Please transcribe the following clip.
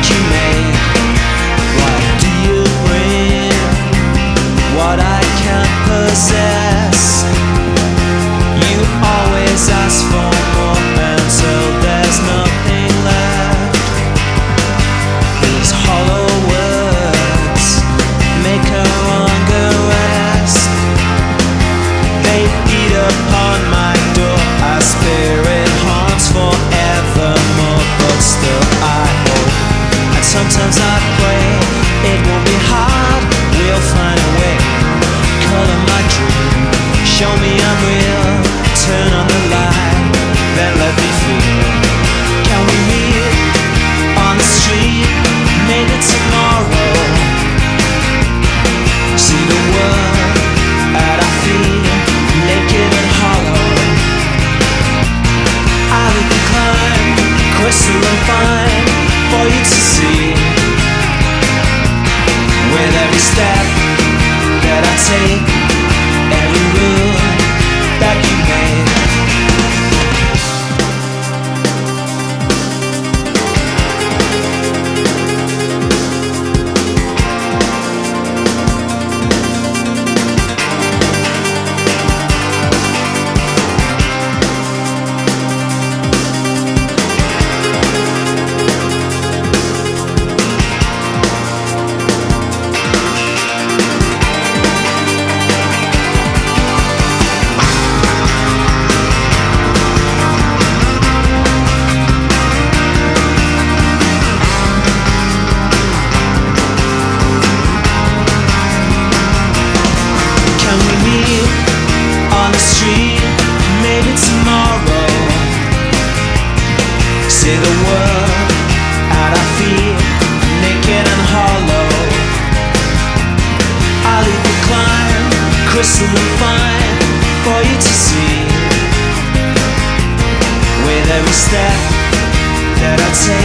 that you made. What do you bring? What I can't possess. You always ask for more until there's nothing left. These hollow words make a longer rest. They beat upon my door. Our spirit haunts forevermore, but still I hope. And sometimes I pray it won't be hard. We'll find a way. Color my dream. Show me I'm real. Turn on the light, then let me feel. Can we meet on the street? Maybe tomorrow. See the world at our feet, naked and hollow. I will be climb, crystalline fine, for you to see. With every step that I take, every rule that you made. On the street, maybe tomorrow. See the world at our feet, naked and hollow. I'll even climb, crystalline fine, for you to see. With every step that I take,